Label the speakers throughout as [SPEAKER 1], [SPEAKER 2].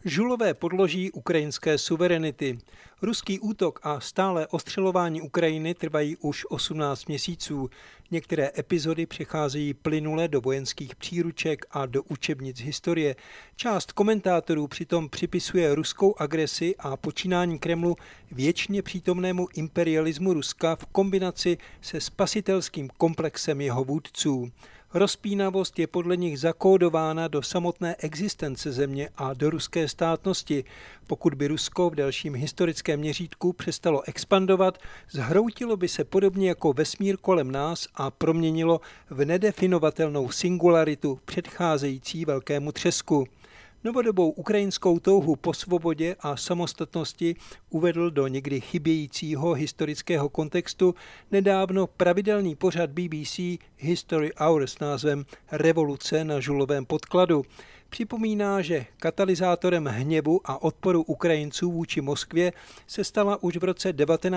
[SPEAKER 1] Žulové podloží ukrajinské suverenity. Ruský útok a stále ostřelování Ukrajiny trvají už 18 měsíců. Některé epizody přecházejí plynule do vojenských příruček a do učebnic historie. Část komentátorů přitom připisuje ruskou agresi a počínání Kremlu věčně přítomnému imperialismu Ruska v kombinaci se spasitelským komplexem jeho vůdců. Rozpínavost je podle nich zakódována do samotné existence země a do ruské státnosti. Pokud by Rusko v dalším historickém měřítku přestalo expandovat, zhroutilo by se podobně jako vesmír kolem nás a proměnilo v nedefinovatelnou singularitu předcházející velkému třesku. Novodobou ukrajinskou touhu po svobodě a samostatnosti uvedl do někdy chybějícího historického kontextu nedávno pravidelný pořad BBC History Hour s názvem Revoluce na žulovém podkladu. Připomíná, že katalyzátorem hněvu a odporu Ukrajinců vůči Moskvě se stala už v roce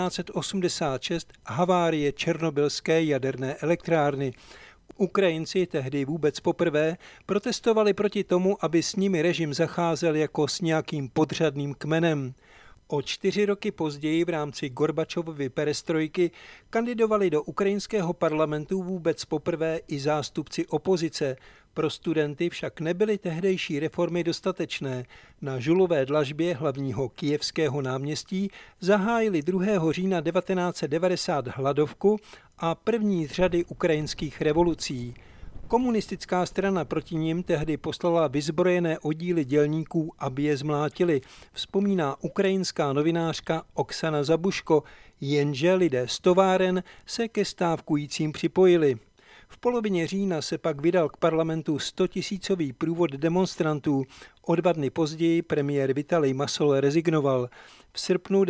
[SPEAKER 1] 1986 havárie černobylské jaderné elektrárny. Ukrajinci tehdy vůbec poprvé protestovali proti tomu, aby s nimi režim zacházel jako s nějakým podřadným kmenem. O 4 roky později v rámci Gorbačovovy perestrojky kandidovali do ukrajinského parlamentu vůbec poprvé i zástupci opozice. Pro studenty však nebyly tehdejší reformy dostatečné. Na žulové dlažbě hlavního kyjevského náměstí zahájili 2. října 1990 hladovku a první z řady ukrajinských revolucí. Komunistická strana proti nim tehdy poslala vyzbrojené oddíly dělníků, aby je zmlátili, vzpomíná ukrajinská novinářka Oksana Zabuško, jenže lidé z továren se ke stávkujícím připojili. V polovině října se pak vydal k parlamentu 100 000 průvod demonstrantů. O 2 dny později premiér Vitalij Masol rezignoval. V srpnu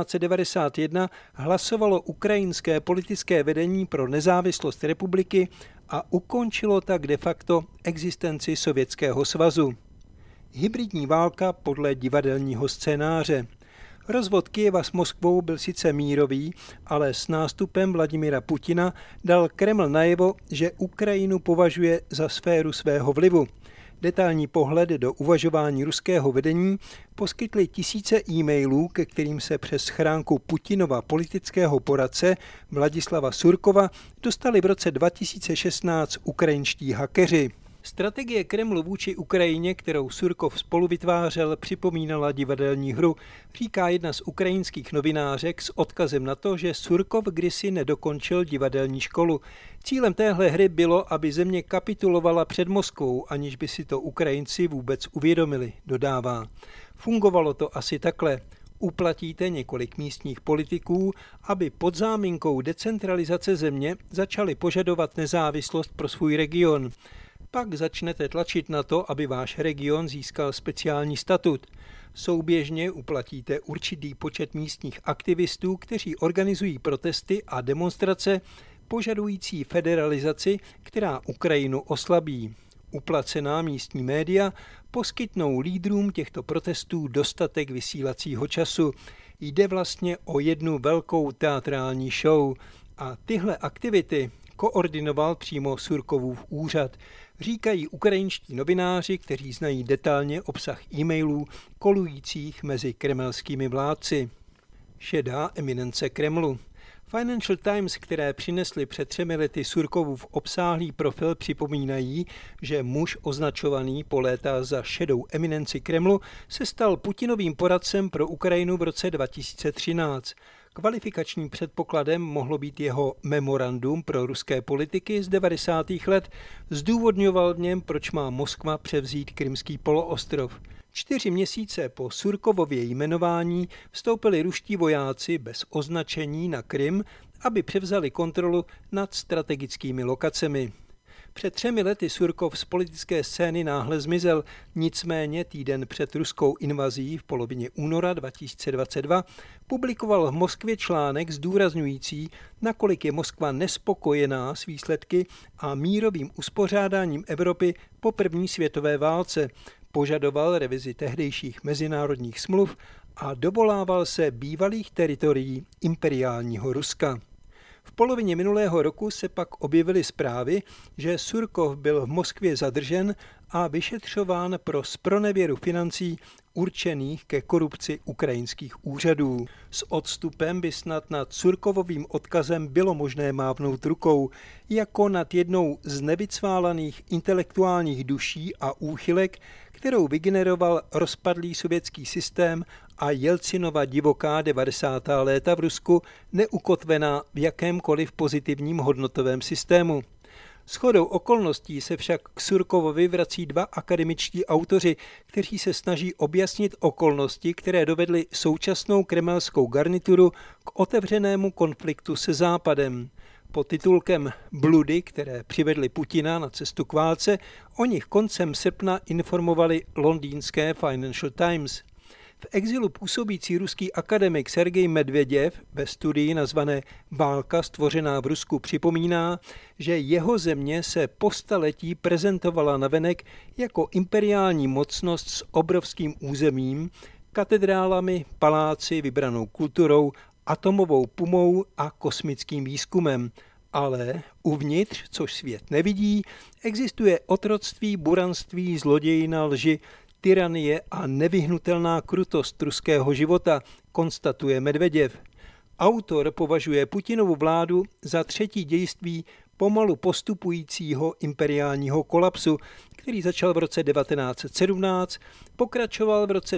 [SPEAKER 1] 1991 hlasovalo ukrajinské politické vedení pro nezávislost republiky a ukončilo tak de facto existenci Sovětského svazu. Hybridní válka podle divadelního scénáře. Rozvod Kyjeva s Moskvou byl sice mírový, ale s nástupem Vladimira Putina dal Kreml najevo, že Ukrajinu považuje za sféru svého vlivu. Detailní pohled do uvažování ruského vedení poskytly tisíce e-mailů, ke kterým se přes schránku Putinova politického poradce Vladislava Surkova dostali v roce 2016 ukrajinští hackeři. Strategie Kremlu vůči Ukrajině, kterou Surkov spolu vytvářel, připomínala divadelní hru, říká jedna z ukrajinských novinářek s odkazem na to, že Surkov kdysi nedokončil divadelní školu. Cílem téhle hry bylo, aby země kapitulovala před Moskvou, aniž by si to Ukrajinci vůbec uvědomili, dodává. Fungovalo to asi takhle. Uplatíte několik místních politiků, aby pod záminkou decentralizace země začali požadovat nezávislost pro svůj region. Pak začnete tlačit na to, aby váš region získal speciální statut. Souběžně uplatíte určitý počet místních aktivistů, kteří organizují protesty a demonstrace požadující federalizaci, která Ukrajinu oslabí. Uplacená místní média poskytnou lídrům těchto protestů dostatek vysílacího času. Jde vlastně o jednu velkou teatrální show a tyhle aktivity koordinoval přímo Surkovův úřad, říkají ukrajinští novináři, kteří znají detailně obsah e-mailů kolujících mezi kremelskými vládci. Šedá eminence Kremlu. Financial Times, které přinesli před 3 lety Surkovův obsáhlý profil, připomínají, že muž označovaný po léta za šedou eminenci Kremlu se stal Putinovým poradcem pro Ukrajinu v roce 2013. Kvalifikačním předpokladem mohlo být jeho memorandum pro ruské politiky z 90. let. Zdůvodňoval v něm, proč má Moskva převzít Krymský poloostrov. 4 měsíce po Surkovově jmenování vstoupili ruští vojáci bez označení na Krym, aby převzali kontrolu nad strategickými lokacemi. Před 3 lety Surkov z politické scény náhle zmizel, nicméně týden před ruskou invazí v polovině února 2022 publikoval v Moskvě článek zdůrazňující, nakolik je Moskva nespokojená s výsledky a mírovým uspořádáním Evropy po první světové válce. Požadoval revizi tehdejších mezinárodních smluv a dovolával se bývalých teritorií imperiálního Ruska. V polovině minulého roku se pak objevily zprávy, že Surkov byl v Moskvě zadržen a vyšetřován pro zpronevěru financí určených ke korupci ukrajinských úřadů. S odstupem by snad nad Curkovovým odkazem bylo možné mávnout rukou, jako nad jednou z nevycválaných intelektuálních duší a úchylek, kterou vygeneroval rozpadlý sovětský systém a Jelcinova divoká 90. léta v Rusku, neukotvená v jakémkoliv pozitivním hodnotovém systému. Shodou okolností se však k Surkovovi vrací dva akademičtí autoři, kteří se snaží objasnit okolnosti, které dovedly současnou kremelskou garnituru k otevřenému konfliktu se Západem. Pod titulkem Bludy, které přivedly Putina na cestu k válce, o nich koncem srpna informovali londýnské Financial Times. V exilu působící ruský akademik Sergej Medveděv ve studii nazvané Válka stvořená v Rusku připomíná, že jeho země se po staletí prezentovala navenek jako imperiální mocnost s obrovským územím, katedrálami, paláci, vybranou kulturou, atomovou pumou a kosmickým výzkumem. Ale uvnitř, což svět nevidí, existuje otroctví, buranství, zlodějina, lži, tyranie a nevyhnutelná krutost ruského života, konstatuje Medveděv. Autor považuje Putinovu vládu za třetí dějství pomalu postupujícího imperiálního kolapsu, který začal v roce 1917, pokračoval v roce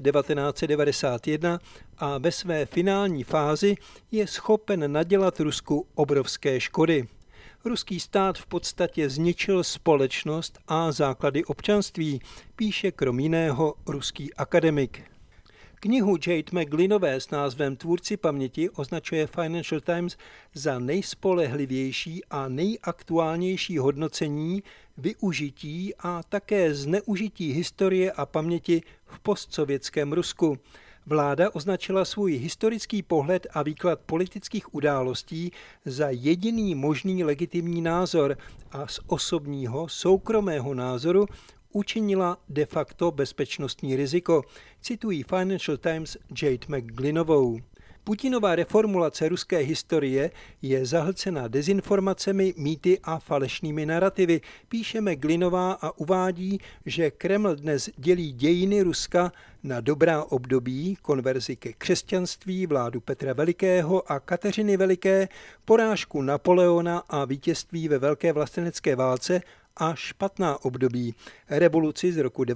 [SPEAKER 1] 1991 a ve své finální fázi je schopen nadělat Rusku obrovské škody. Ruský stát v podstatě zničil společnost a základy občanství, píše krom jiného ruský akademik. Knihu Jade McGlynnové s názvem Tvůrci paměti označuje Financial Times za nejspolehlivější a nejaktuálnější hodnocení, využití a také zneužití historie a paměti v postsovětském Rusku. Vláda označila svůj historický pohled a výklad politických událostí za jediný možný legitimní názor a z osobního, soukromého názoru učinila de facto bezpečnostní riziko, citují Financial Times Jade McGlynnovou. Putinová reformulace ruské historie je zahlcena dezinformacemi, mýty a falešnými narrativy, píše McGlynnová a uvádí, že Kreml dnes dělí dějiny Ruska na dobrá období, konverzi ke křesťanství, vládu Petra Velikého a Kateřiny Veliké, porážku Napoleona a vítězství ve Velké vlastenecké válce a špatná období, revoluci z roku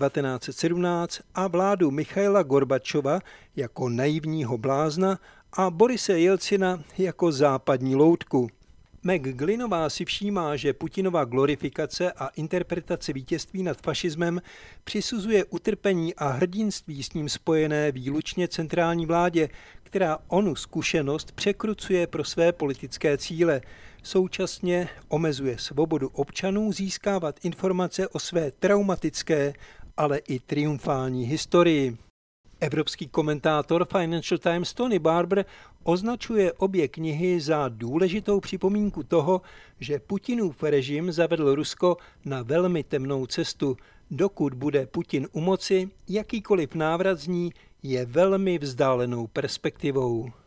[SPEAKER 1] 1917 a vládu Michaila Gorbačova jako naivního blázna a Borise Jelcina jako západní loutku. McGlynnová si všímá, že Putinova glorifikace a interpretace vítězství nad fašismem přisuzuje utrpení a hrdinství s ním spojené výlučně centrální vládě, která onu zkušenost překrucuje pro své politické cíle. Současně omezuje svobodu občanů získávat informace o své traumatické, ale i triumfální historii. Evropský komentátor Financial Times Tony Barber označuje obě knihy za důležitou připomínku toho, že Putinův režim zavedl Rusko na velmi temnou cestu. Dokud bude Putin u moci, jakýkoliv návrat z ní je velmi vzdálenou perspektivou.